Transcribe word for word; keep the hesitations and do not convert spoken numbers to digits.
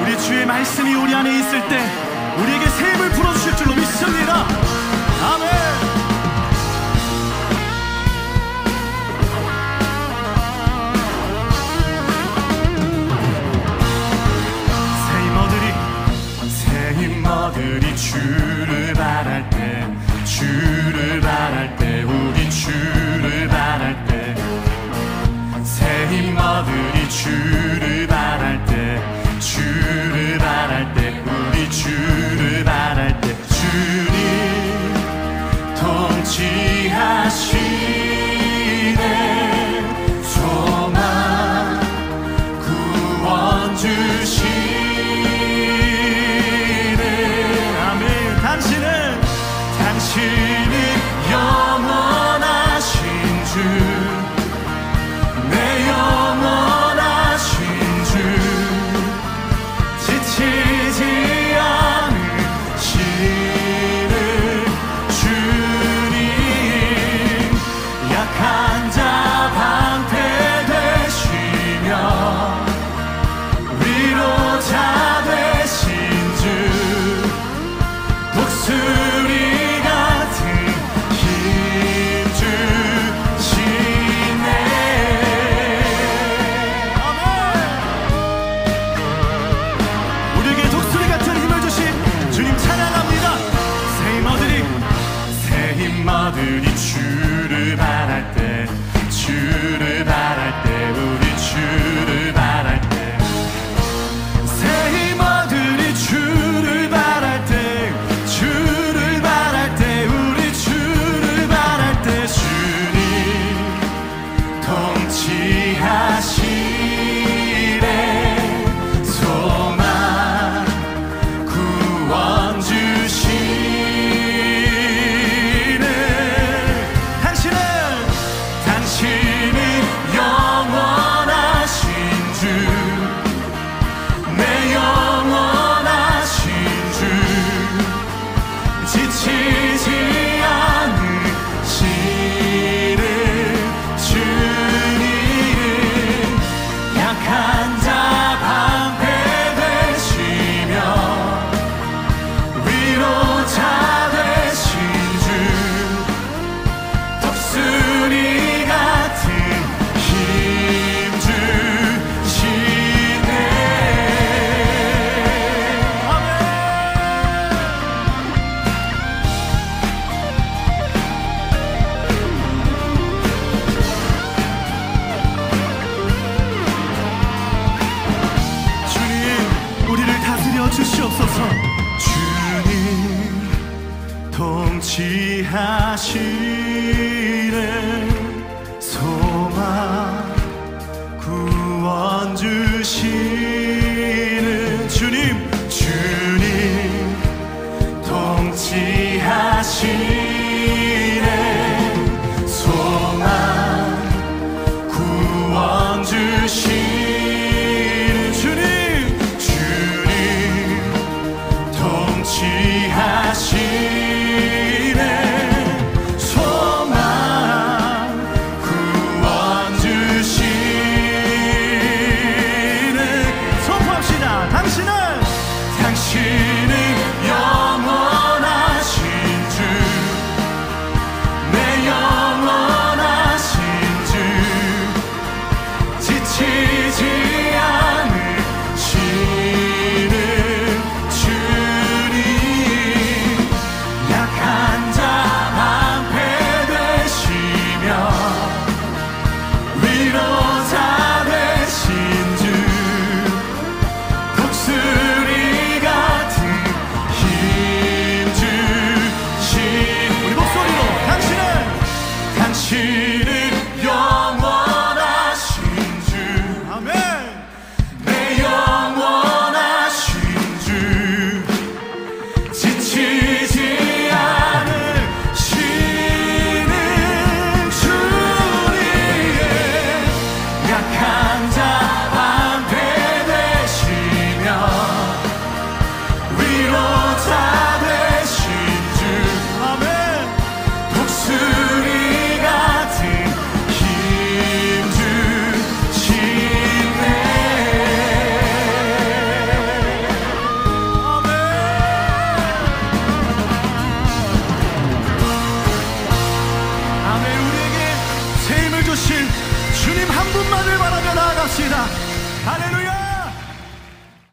우리 주의 말씀이 우리 안에 있을 때 우리에게 새 힘을 불어주실 줄로 믿습니다. 아멘. 힘어들이 주를 바랄 때, 주를 바랄 때, 우리 주를 바랄 때, 새 힘어들이 주를 바랄 때, 주를 바랄 때, 우리 주를 바랄 때, 주님 통치하시네, 소망 구원 주시. 당신은 영원하신 주, 내 영원하신 주, 지치지 않으시는 주님, 약한 자 방패되시며 위로자 되신 주, 독수리 힘어들이 주를 바랄 때, 주를 바랄 때, 우리 주를 바랄 때, 새 힘어들이 주를 바랄 때, 주를 바랄 때, 우리 주를 바랄 때, 주님 통치하시네, 소망 구원 주시. 주시옵소서. 주님 통치하시네, 소망 구원 주시는 주님, 주님 통치하시네, 소망 구원 주시는 주님, 통치하시네, 소망 구원 주시네. 선포합시다. 당신은 당신은 영원하신 주, 내 영원하신 주, 지치지 않으시는 위로자 되신 주, 독수리 같은 힘 주신 우리 목소리로 당신은 당신은 영원하신 주, 아멘. 내 영원하신 주, 지치지 않으시는 약한 자 방패되시며 위로자 되신 주, 아멘. 독수리 같은 주실 주님 한 분만을 바라며 나아갑시다. 할렐루야.